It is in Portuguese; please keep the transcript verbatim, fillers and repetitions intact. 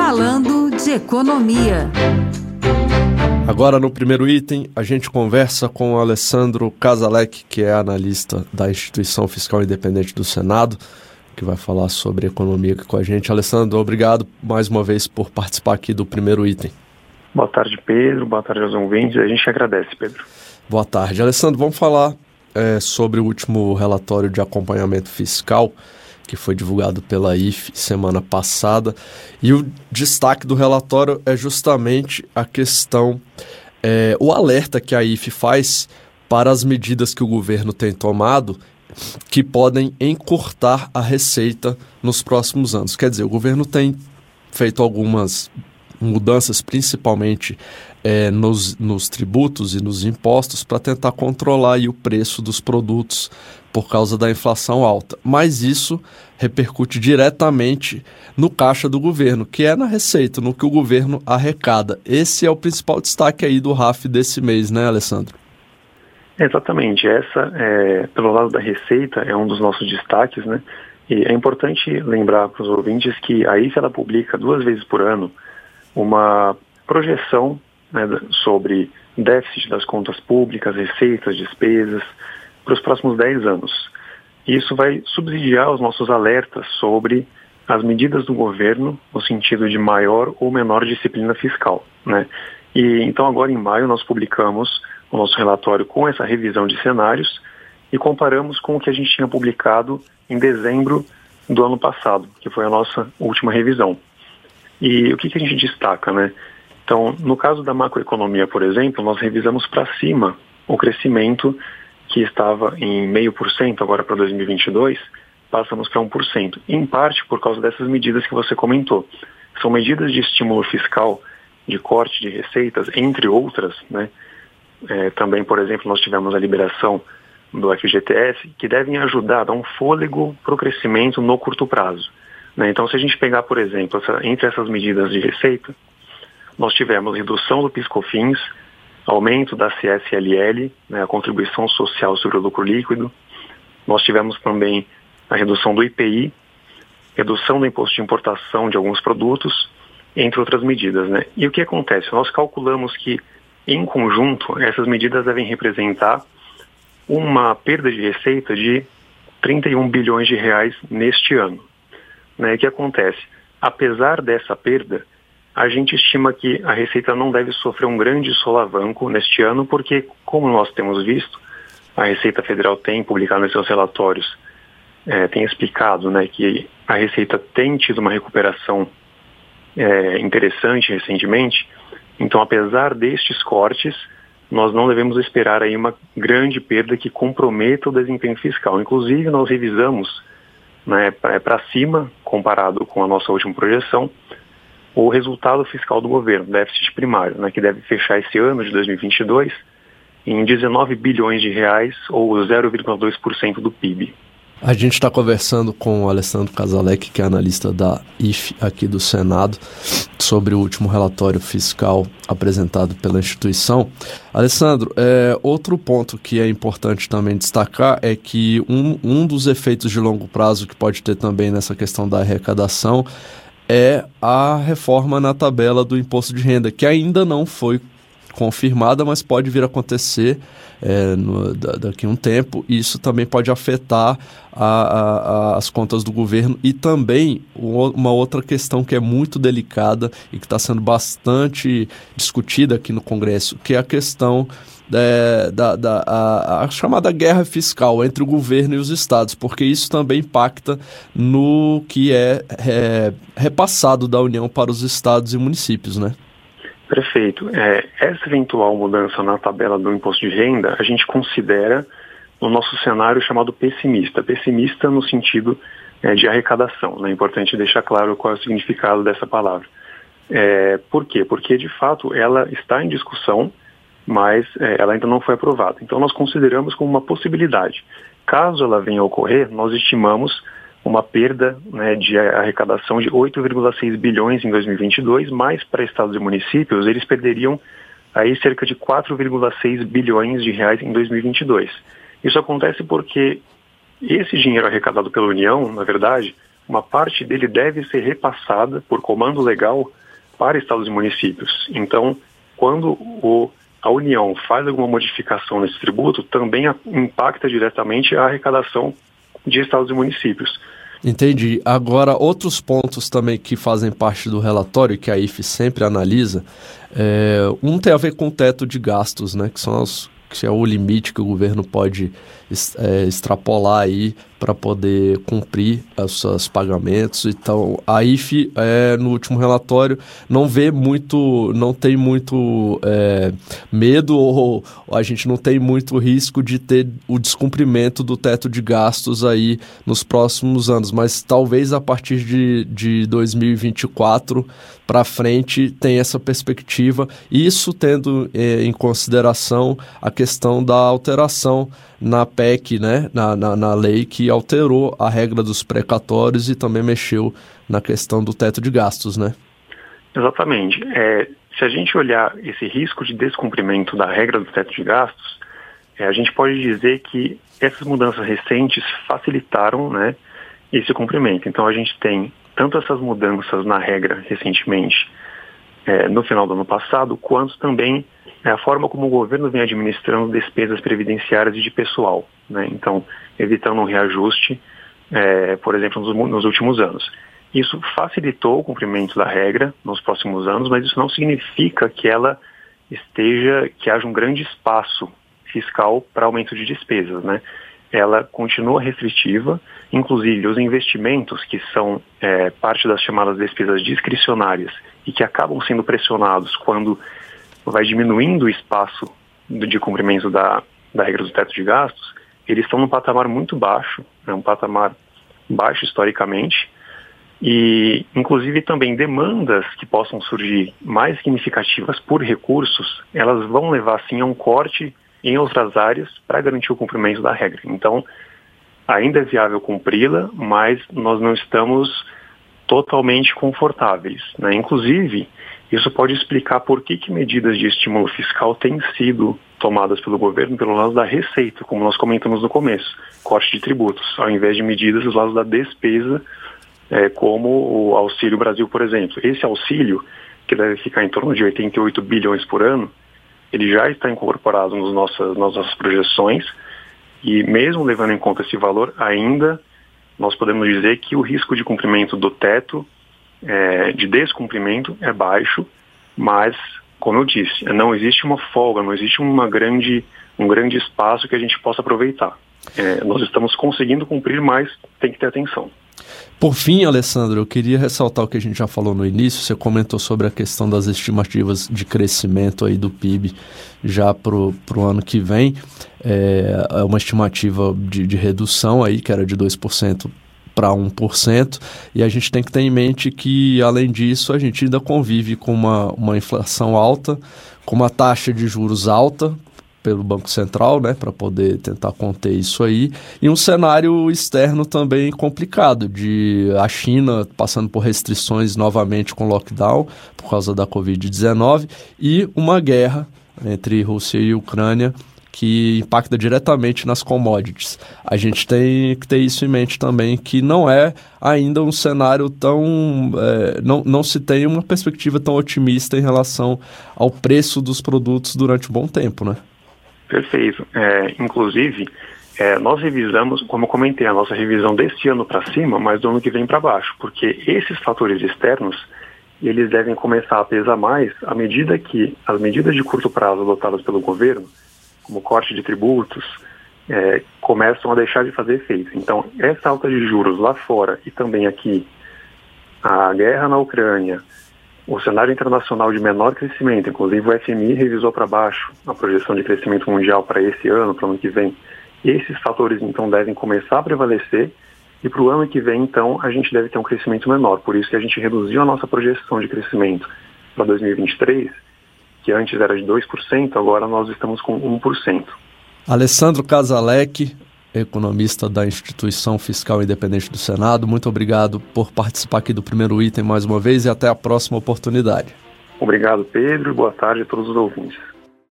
Falando de Economia. Agora, no primeiro item, a gente conversa com o Alessandro Casalec, que é analista da Instituição Fiscal Independente do Senado, que vai falar sobre economia aqui com a gente. Alessandro, obrigado mais uma vez por participar aqui do primeiro item. Boa tarde, Pedro. Boa tarde aos ouvintes. A gente agradece, Pedro. Boa tarde. Alessandro, vamos falar é, sobre o último relatório de acompanhamento fiscal que foi divulgado pela I F semana passada. E o destaque do relatório é justamente a questão, é, o alerta que a I F faz para as medidas que o governo tem tomado que podem encurtar a receita nos próximos anos. Quer dizer, o governo tem feito algumas mudanças, principalmente é, nos, nos tributos e nos impostos, para tentar controlar aí o preço dos produtos por causa da inflação alta. Mas isso repercute diretamente no caixa do governo, que é na receita, no que o governo arrecada. Esse é o principal destaque aí do R A F desse mês, né, Alessandro? Exatamente. Essa, é, pelo lado da receita, é um dos nossos destaques, né? E é importante lembrar para os ouvintes que a I F ela publica duas vezes por ano uma projeção, né, sobre déficit das contas públicas, receitas, despesas, para os próximos dez anos. Isso vai subsidiar os nossos alertas sobre as medidas do governo no sentido de maior ou menor disciplina fiscal, né? E então agora em maio nós publicamos o nosso relatório com essa revisão de cenários e comparamos com o que a gente tinha publicado em dezembro do ano passado, que foi a nossa última revisão. E o que, que a gente destaca, né? Então, no caso da macroeconomia, por exemplo, nós revisamos para cima o crescimento que estava em zero vírgula cinco por cento agora para dois mil e vinte e dois, passamos para um por cento, em parte por causa dessas medidas que você comentou. São medidas de estímulo fiscal, de corte de receitas, entre outras, né? É, também, por exemplo, nós tivemos a liberação do F G T S, que devem ajudar a dar um fôlego para o crescimento no curto prazo, né? Então, se a gente pegar, por exemplo, essa, entre essas medidas de receita, nós tivemos redução do PIS/COFINS, aumento da C S L L, né, a contribuição social sobre o lucro líquido. Nós tivemos também a redução do I P I, redução do imposto de importação de alguns produtos, entre outras medidas, né? E o que acontece? Nós calculamos que, em conjunto, essas medidas devem representar uma perda de receita de trinta e um bilhões de reais neste ano, né? O que acontece? Apesar dessa perda, a gente estima que a receita não deve sofrer um grande solavanco neste ano, porque, como nós temos visto, a Receita Federal tem publicado nos seus relatórios, é, tem explicado, né, que a receita tem tido uma recuperação é, interessante recentemente. Então, apesar destes cortes, nós não devemos esperar aí uma grande perda que comprometa o desempenho fiscal. Inclusive, nós revisamos, né, para cima, comparado com a nossa última projeção, o resultado fiscal do governo, déficit primário, né, que deve fechar esse ano de dois mil e vinte e dois em dezenove bilhões de reais, ou zero vírgula dois por cento do P I B. A gente está conversando com o Alessandro Casalec, que é analista da I F aqui do Senado, sobre o último relatório fiscal apresentado pela instituição. Alessandro, é, outro ponto que é importante também destacar é que um, um dos efeitos de longo prazo que pode ter também nessa questão da arrecadação é a reforma na tabela do imposto de renda, que ainda não foi confirmada, mas pode vir a acontecer é, no, daqui a um tempo, e isso também pode afetar a, a, a, as contas do governo. E também uma outra questão que é muito delicada e que está sendo bastante discutida aqui no Congresso, que é a questão É, da, da a, a chamada guerra fiscal entre o governo e os estados, porque isso também impacta no que é, é repassado da União para os estados e municípios, né? Perfeito. É, essa eventual mudança na tabela do imposto de renda, a gente considera no nosso cenário chamado pessimista. Pessimista no sentido é, de arrecadação, né? É importante deixar claro qual é o significado dessa palavra. É, por quê? Porque, de fato, ela está em discussão, mas é, ela ainda não foi aprovada. Então, nós consideramos como uma possibilidade. Caso ela venha a ocorrer, nós estimamos uma perda, né, de arrecadação de oito vírgula seis bilhões em dois mil e vinte e dois, mas para estados e municípios eles perderiam aí cerca de quatro vírgula seis bilhões de reais em dois mil e vinte e dois. Isso acontece porque esse dinheiro arrecadado pela União, na verdade, uma parte dele deve ser repassada por comando legal para estados e municípios. Então, quando o, a União faz alguma modificação nesse tributo, também a, impacta diretamente a arrecadação de estados e municípios. Entendi. Agora, outros pontos também que fazem parte do relatório, que a I F sempre analisa, é, um tem a ver com o teto de gastos, né, que são os, que é o limite que o governo pode é, extrapolar aí para poder cumprir os seus pagamentos. Então, a I F, é, no último relatório, não vê muito, não tem muito é, medo ou a gente não tem muito risco de ter o descumprimento do teto de gastos aí nos próximos anos, mas talvez a partir de, de dois mil e vinte e quatro para frente tem essa perspectiva, isso tendo é, em consideração a questão da alteração na P E C, né, na, na, na lei que alterou a regra dos precatórios e também mexeu na questão do teto de gastos, né? Exatamente. É, se a gente olhar esse risco de descumprimento da regra do teto de gastos, é, a gente pode dizer que essas mudanças recentes facilitaram, né, esse cumprimento. Então a gente tem tanto essas mudanças na regra recentemente, é, no final do ano passado, quanto também é a forma como o governo vem administrando despesas previdenciárias e de pessoal, né? Então, evitando um reajuste, é, por exemplo, nos, nos últimos anos. Isso facilitou o cumprimento da regra nos próximos anos, mas isso não significa que ela esteja, que haja um grande espaço fiscal para aumento de despesas, né? Ela continua restritiva, inclusive os investimentos que são é, parte das chamadas despesas discricionárias e que acabam sendo pressionados quando vai diminuindo o espaço de cumprimento da, da regra do teto de gastos, eles estão num patamar muito baixo, né, um patamar baixo historicamente, e inclusive também demandas que possam surgir mais significativas por recursos, elas vão levar sim a um corte em outras áreas para garantir o cumprimento da regra. Então, ainda é viável cumpri-la, mas nós não estamos totalmente confortáveis, né? Inclusive, isso pode explicar por que, que medidas de estímulo fiscal têm sido tomadas pelo governo pelo lado da receita, como nós comentamos no começo, corte de tributos, ao invés de medidas do lado da despesa, é, como o Auxílio Brasil, por exemplo. Esse auxílio, que deve ficar em torno de oitenta e oito bilhões por ano, ele já está incorporado nos nossas, nas nossas projeções, e mesmo levando em conta esse valor, ainda nós podemos dizer que o risco de cumprimento do teto, é, de descumprimento, é baixo, mas, como eu disse, não existe uma folga, não existe uma grande, um grande espaço que a gente possa aproveitar. É, nós estamos conseguindo cumprir, mas tem que ter atenção. Por fim, Alessandro, eu queria ressaltar o que a gente já falou no início. Você comentou sobre a questão das estimativas de crescimento aí do P I B já para o ano que vem. É, é uma estimativa de, de redução aí, que era de dois por cento para um por cento, e a gente tem que ter em mente que, além disso, a gente ainda convive com uma, uma inflação alta, com uma taxa de juros alta pelo Banco Central, né, para poder tentar conter isso aí, e um cenário externo também complicado, de a China passando por restrições novamente com lockdown por causa da covid dezenove, e uma guerra entre Rússia e Ucrânia que impacta diretamente nas commodities. A gente tem que ter isso em mente também, que não é ainda um cenário tão... É, não, não se tem uma perspectiva tão otimista em relação ao preço dos produtos durante um bom tempo, né? Perfeito. É, inclusive, é, nós revisamos, como eu comentei, a nossa revisão desse ano para cima, mas do ano que vem para baixo, porque esses fatores externos, eles devem começar a pesar mais à medida que as medidas de curto prazo adotadas pelo governo, como corte de tributos, é, começam a deixar de fazer efeito. Então, essa alta de juros lá fora e também aqui, a guerra na Ucrânia, o cenário internacional de menor crescimento, inclusive o F M I revisou para baixo a projeção de crescimento mundial para esse ano, para o ano que vem. Esses fatores, então, devem começar a prevalecer e para o ano que vem, então, a gente deve ter um crescimento menor. Por isso que a gente reduziu a nossa projeção de crescimento para dois mil e vinte e três, que antes era de dois por cento, agora nós estamos com um por cento. Alessandro Casalec, economista da Instituição Fiscal Independente do Senado, muito obrigado por participar aqui do Primeiro Item mais uma vez e até a próxima oportunidade. Obrigado, Pedro, e boa tarde a todos os ouvintes.